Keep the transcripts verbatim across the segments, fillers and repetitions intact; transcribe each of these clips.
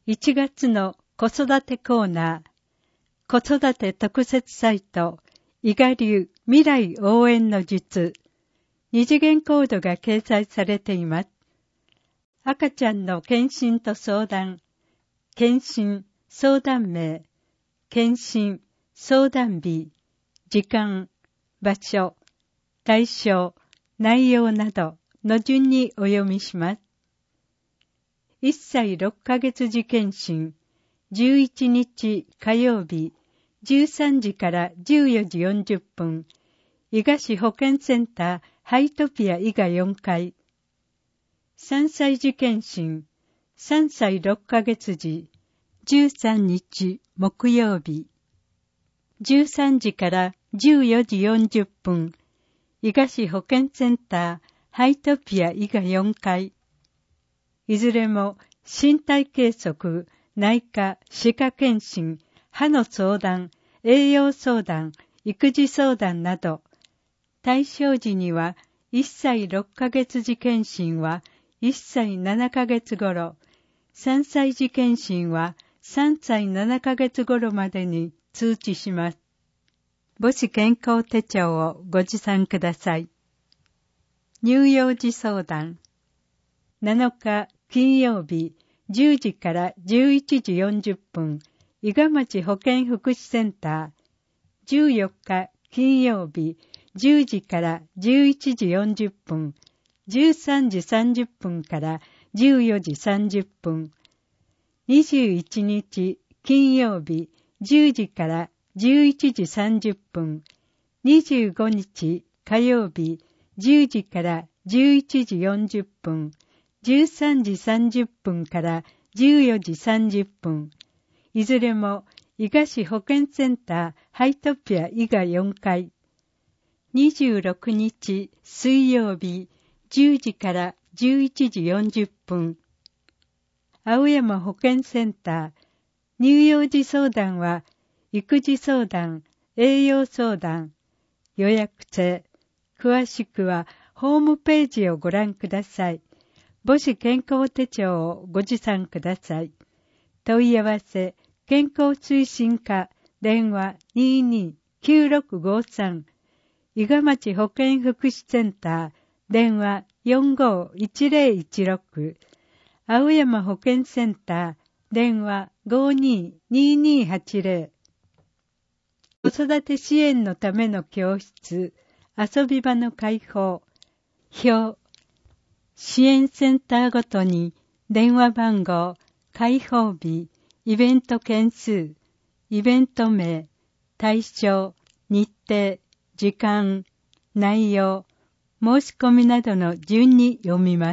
いちがつの子育てコーナー、子育て特設サイト、伊賀流未来応援の術、二次元コードが掲載されています。赤ちゃんの検診と相談、検診、相談名、検診、相談日、時間、場所、対象、内容などの順にお読みします。いっさいろっかげつ時検診、じゅういちにち火曜日、じゅうさんじからじゅうよじよんじゅっぷん、伊賀市保健センターハイトピア伊賀よんかい。さんさい時検診、さんさいろっかげつ時、じゅうさんにち木曜日、じゅうさんじからじゅうよじよんじゅっぷん、伊賀市保健センターハイトピア伊賀よんかい。いずれも身体計測、内科、歯科検診、歯の相談、栄養相談、育児相談など、対象時にはいっさいろっかげつ時検診はいっさいななかげつ頃、さんさい時検診はさんさいななかげつ頃までに通知します。母子健康手帳をご持参ください。乳幼児相談。なのか金曜日じゅうじからじゅういちじよんじゅっぷん、伊賀町保健福祉センター。じゅうよっか金曜日じゅうじからじゅういちじよんじゅっぷん、じゅうさんじさんじゅっぷんからじゅうよじさんじゅっぷん。にじゅういちにち金曜日じゅうじからじゅういちじさんじゅっぷん、にじゅうごにち火曜日じゅうじからじゅういちじよんじゅっぷん、じゅうさんじさんじゅっぷんからじゅうよじさんじゅっぷん。いずれも伊賀市保健センターハイトピア伊賀よんかい。にじゅうろくにち水曜日じゅうじからじゅういちじよんじゅっぷん。青山保健センター。乳幼児相談は育児相談、栄養相談、予約制。詳しくはホームページをご覧ください。母子健康手帳をご持参ください。問い合わせ、健康推進課、電話 にーにーきゅうろくごさん、伊賀町保健福祉センター、電話 よんごーいちぜろいちろく、青山保健センター、電話 ごーにーにーにーはちぜろ。子育て支援のための教室、遊び場の開放、表、支援センターごとに電話番号、開放日、イベント件数、イベント名、対象、日程、時間、内容、申し込みなどの順に読みます。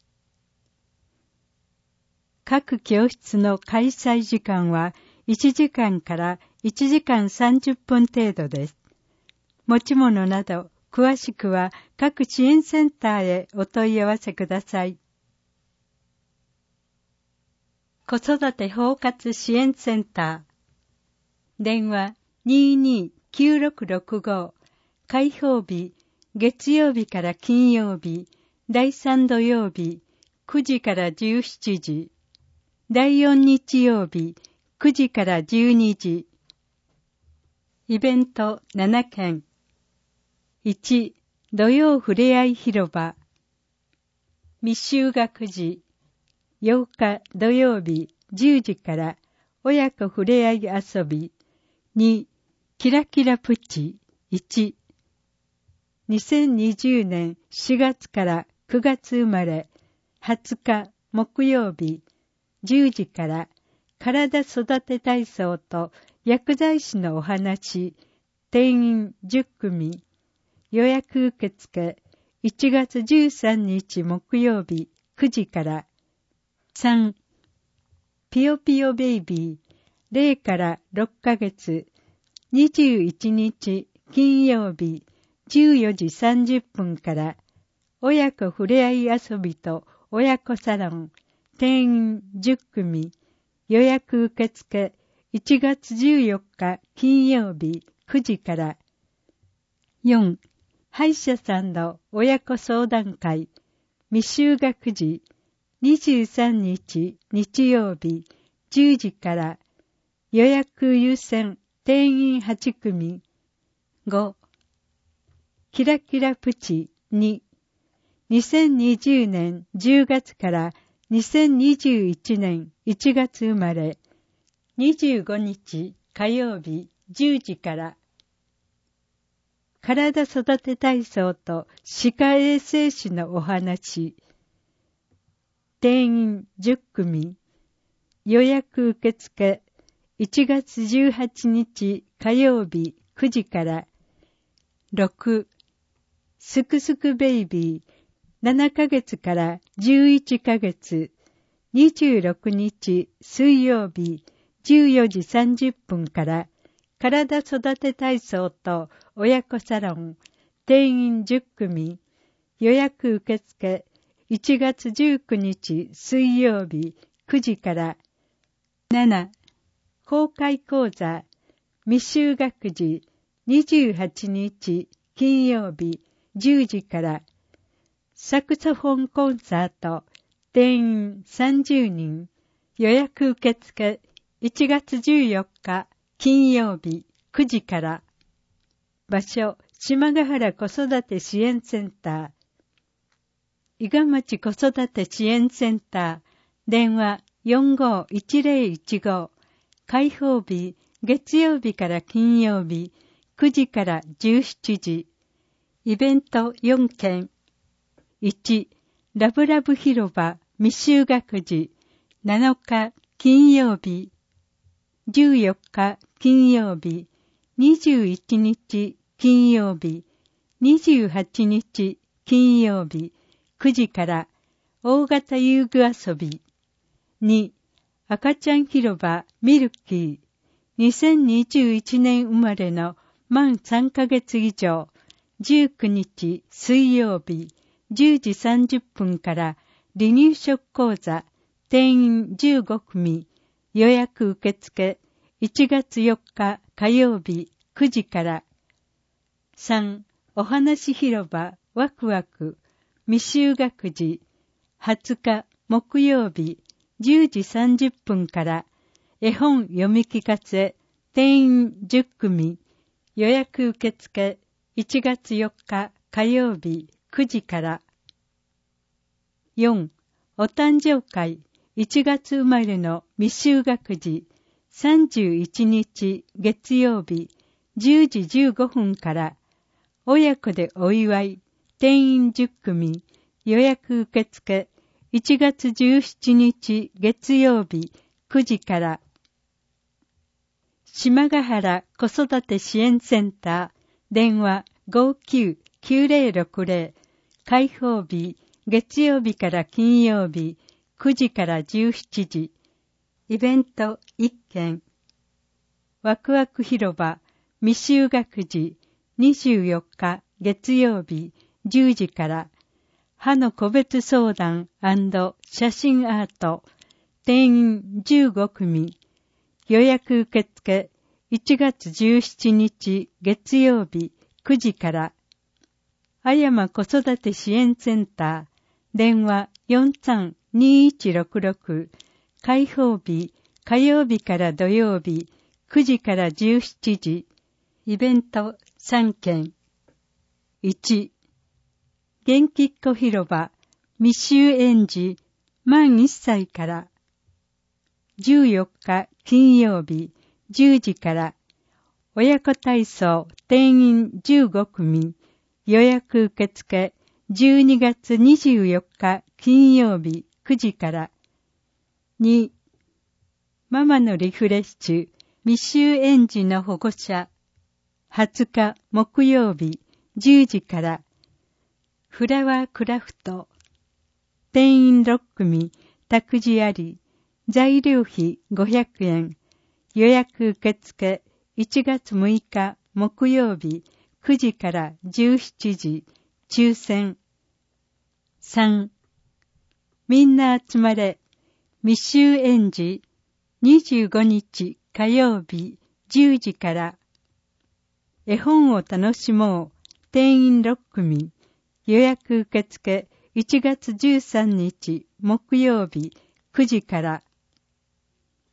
各教室の開催時間はいちじかんからいちじかんさんじゅっぷん程度です。持ち物など詳しくは各支援センターへお問い合わせください。子育て包括支援センター。電話 にーにーきゅうろくろくご。開放日、月曜日から金曜日、だいさん土曜日、くじからじゅうしちじ。だいよん日曜日、くじからじゅうにじ。イベントななけん。いち、土曜ふれあい広場。未就学児。ようか土曜日じゅうじから親子ふれあい遊び。に、キラキラプチ。いち、にせんにじゅうねんしがつからくがつ生まれ。はつか木曜日じゅうじから体育て体操と薬剤師のお話。定員じゅっくみ。予約受付いちがつじゅうさんにち木曜日くじから。さん、ピヨピヨベイビーゼロからろっかげつにじゅういちにち金曜日じゅうよじさんじゅっぷんから親子ふれあい遊びと親子サロン定員じゅっくみ予約受付いちがつじゅうよっか金曜日くじから。よん、歯医者さんの親子相談会未就学児にじゅうさんにち日曜日じゅうじから予約優先定員はちくみ。ご、キラキラプチに、にせんにじゅうねんじゅうがつからにせんにじゅういちねんいちがつ生まれ、にじゅうごにち火曜日じゅうじから、体育て体操と歯科衛生士のお話、定員じゅっくみ、予約受付いちがつじゅうはちにち火曜日くじから、ろく、すくすくベイビーななかげつからじゅういっかげつ、にじゅうろくにち水曜日じゅうよじさんじゅっぷんから、体育て体操と親子サロン、定員じゅっくみ、予約受付いちがつじゅうくにち水曜日くじから、なな、公開講座、未就学児にじゅうはちにち金曜日じゅうじから、サクソフォンコンサート、定員さんじゅうにん、予約受付いちがつじゅうよっか金曜日くじから。場所、島ヶ原子育て支援センター。伊賀町子育て支援センター。電話 よんごいちぜろいちご。開放日、月曜日から金曜日、くじからじゅうしちじ。イベントよんけん。いち、ラブラブ広場未就学児なのか金曜日、じゅうよっか金曜日、にじゅういちにち金曜日、にじゅうはちにち金曜日くじから大型遊具遊び。に、赤ちゃん広場ミルキーにせんにじゅういちねん生まれの満さんかげつ以上、じゅうくにち水曜日じゅうじさんじゅっぷんから離乳食講座、定員じゅうごくみ、予約受付いちがつよっか火曜日くじから。さん、お話広場ワクワク未就学児はつか木曜日じゅうじさんじゅっぷんから絵本読み聞かせ、定員じゅっくみ、予約受付いちがつよっか火曜日くじから。よん、お誕生会いちがつ生まれの未就学児さんじゅういちにち月曜日じゅうじじゅうごふんから親子でお祝い、定員じゅっくみ、予約受付いちがつじゅうしちにち月曜日くじから。島ヶ原子育て支援センター、電話 ごきゅうきゅうぜろろくぜろ、開放日月曜日から金曜日くじからじゅうしちじ。イベントいっけん。ワクワク広場未就学児にじゅうよっか月曜日じゅうじから、歯の個別相談&写真アート、定員じゅうごくみ、予約受付いちがつじゅうしちにち月曜日くじから。あやま子育て支援センター、電話 よんさんにいちろくろく、開放日火曜日から土曜日くじからじゅうしちじ。イベントさんけん。いち、元気っ子広場未就園児満いっさいから。じゅうよっか金曜日じゅうじから親子体操定員じゅうごくみ、予約受付じゅうにがつにじゅうよっか金曜日くじから。に、ママのリフレッシュ未就園児の保護者はつか木曜日じゅうじから。フラワークラフト定員ろっくみ、託児あり、材料費ごひゃくえん、予約受付いちがつむいか木曜日くじからじゅうしちじ、抽選。さん、みんな集まれ未就園児にじゅうごにち火曜日じゅうじから。絵本を楽しもう定員ろっくみ、予約受付いちがつじゅうさんにち木曜日くじから。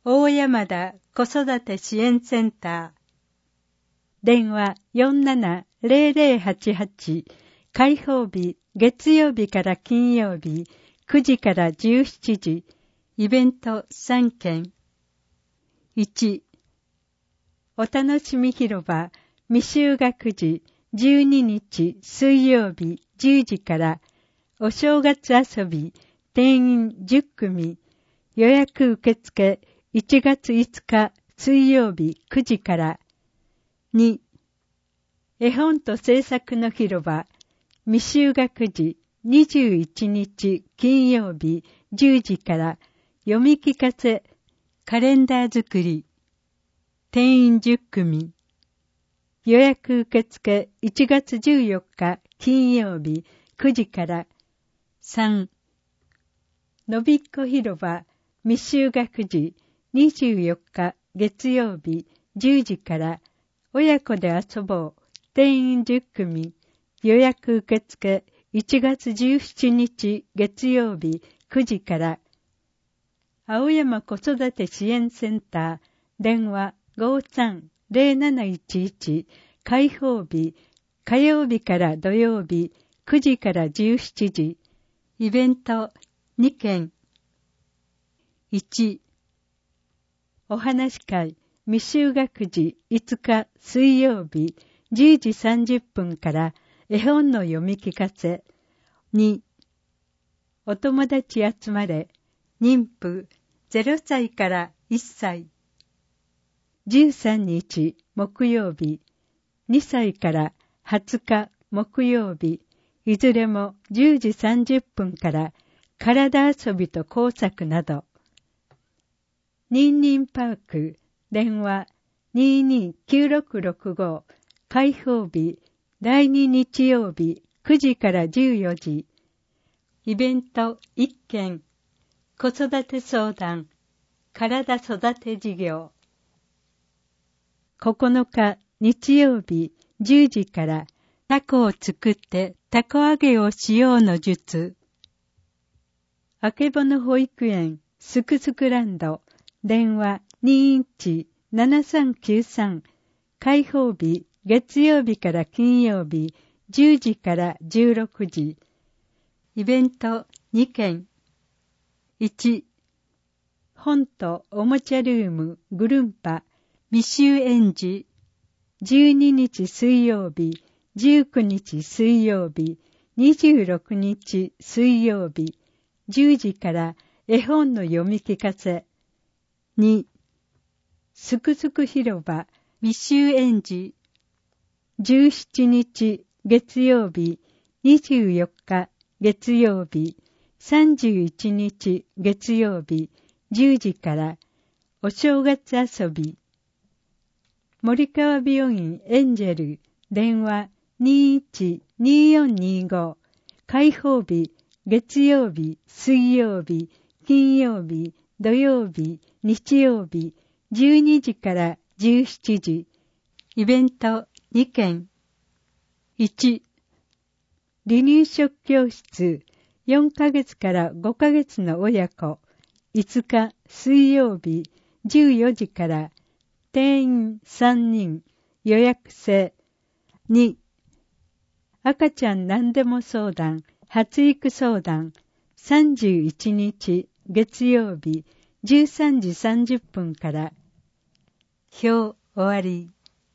大山田子育て支援センター。電話 よんななゼロゼロはちはち。開放日月曜日から金曜日くじからじゅうしちじ。イベントさんけん。いち. お楽しみ広場未就学児じゅうににち水曜日じゅうじからお正月遊び定員じゅっくみ。予約受付いちがついつか水曜日くじから。に. 絵本と制作の広場未就学児にじゅういちにち金曜日じゅうじから読み聞かせカレンダー作り定員じゅっくみ。予約受付いちがつじゅうよっか金曜日くじから。さん. のびっこ広場未就学児にじゅうよっか月曜日じゅうじから親子で遊ぼう定員じゅっくみ。予約受付いちがつじゅうしちにち月曜日くじから。青山子育て支援センター電話 ごさんゼロなないちいち。開放日火曜日から土曜日くじからじゅうしちじ。イベントにけん。いち. お話会未就学児いつか水曜日じゅうじさんじゅっぷんから絵本の読み聞かせ。に. お友達集まれ妊婦ゼロさいからいっさい。じゅうさんにち木曜日にさいからはつか木曜日いずれもじゅうじさんじゅっぷんから体遊びと工作など。ニンニンパーク電話 ににきゅうろくろくご。開放日だいに日曜日くじからじゅうよじ。イベントいっけん。子育て相談体育て事業。ここのか日曜日じゅうじからタコを作ってタコ揚げをしようの術。あけぼの保育園すくすくランド電話 にいちななさんきゅうさん。開放日月曜日から金曜日じゅうじからじゅうろくじ。イベントにけん。いち. 本とおもちゃルームグルンパ未就園児じゅうににち水曜日じゅうくにち水曜日にじゅうろくにち水曜日じゅうじから絵本の読み聞かせ。に. すくすく広場未就園児じゅうしちにち月曜日にじゅうよっか月曜日さんじゅういちにち月曜日じゅうじからお正月遊び。森川病院エンジェル電話 にいちによんにご。開放日月曜日水曜日金曜日土曜日日曜日じゅうにじからじゅうしちじ。イベントにけん。いち. 離乳食教室よんかげつからごかげつの親子いつか水曜日じゅうよじから定員さんにん予約制。に. 赤ちゃん何でも相談発育相談さんじゅういちにち月曜日じゅうさんじさんじゅっぷんから。表終わり。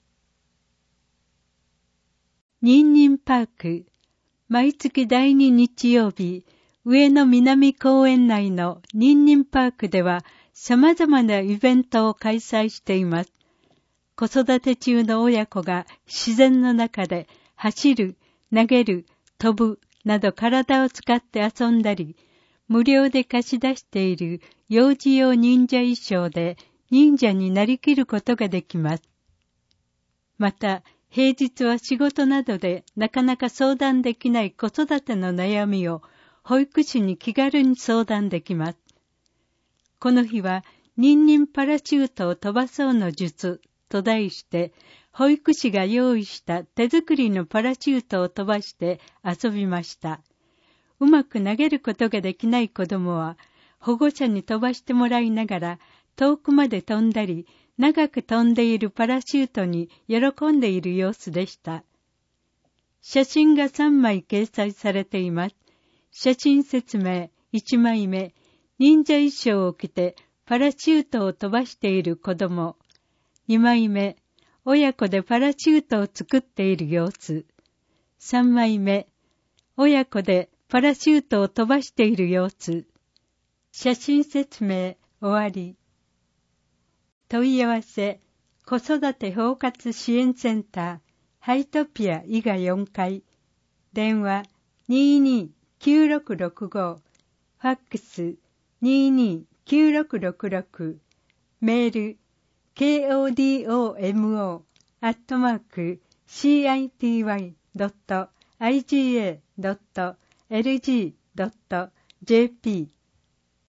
ニンニンパーク毎月だいに日曜日上野南公園内のニンニンパークでは様々なイベントを開催しています。子育て中の親子が自然の中で走る、投げる、飛ぶなど体を使って遊んだり、無料で貸し出している幼児用忍者衣装で忍者になりきることができます。また、平日は仕事などでなかなか相談できない子育ての悩みを保育士に気軽に相談できます。この日は、ニンニンパラシュートを飛ばそうの術と題して、保育士が用意した手作りのパラシュートを飛ばして遊びました。うまく投げることができない子供は、保護者に飛ばしてもらいながら、 遠くまで飛んだり、長く飛んでいるパラシュートに喜んでいる様子でした。写真がさんまい掲載されています。写真説明いちまいめ、忍者衣装を着てパラシュートを飛ばしている子供。にまいめ、親子でパラシュートを作っている様子。さんまいめ、親子でパラシュートを飛ばしている様子。写真説明終わり。問い合わせ、子育て包括支援センター、ハイトピア伊賀よんかい。電話 にーにーきゅうろくろくご。ファックス にーにーきゅうろくろくろく。メール ケーオーディーオーエムオー アットマーク シーアイティーワイ ドット アイジーエー ドット エルジー ドット ジェーピー